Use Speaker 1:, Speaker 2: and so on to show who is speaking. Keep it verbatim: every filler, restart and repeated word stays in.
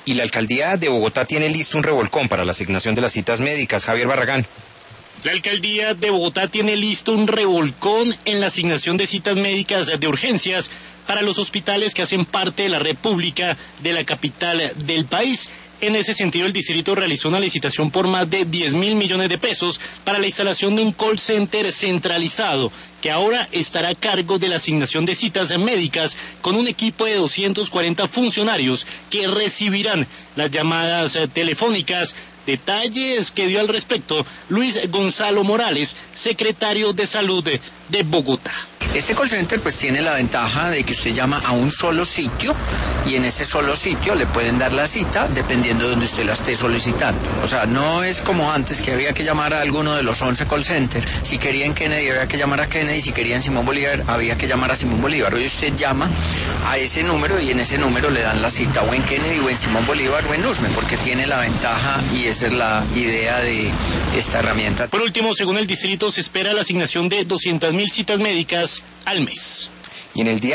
Speaker 1: Y la alcaldía de Bogotá tiene listo un revolcón para la asignación de las citas médicas. Javier Barragán.
Speaker 2: La alcaldía de Bogotá tiene listo un revolcón en la asignación de citas médicas de urgencias para los hospitales que hacen parte de la red pública de la capital del país. En ese sentido, el distrito realizó una licitación por más de diez mil millones de pesos para la instalación de un call center centralizado, que ahora estará a cargo de la asignación de citas médicas con un equipo de doscientos cuarenta funcionarios que recibirán las llamadas telefónicas. Detalles que dio al respecto Luis Gonzalo Morales, secretario de Salud de, de Bogotá.
Speaker 3: Este call center pues tiene la ventaja de que usted llama a un solo sitio y en ese solo sitio le pueden dar la cita dependiendo de donde usted la esté solicitando. O sea, no es como antes que había que llamar a alguno de los once call centers. Si quería en Kennedy había que llamar a Kennedy, si quería en Simón Bolívar había que llamar a Simón Bolívar. Hoy usted llama a ese número y en ese número le dan la cita o en Kennedy o en Simón Bolívar o en Usme, porque tiene la ventaja y esa es la idea de esta herramienta.
Speaker 2: Por último, según el distrito, se espera la asignación de doscientas mil citas médicas al mes.
Speaker 1: Y en el día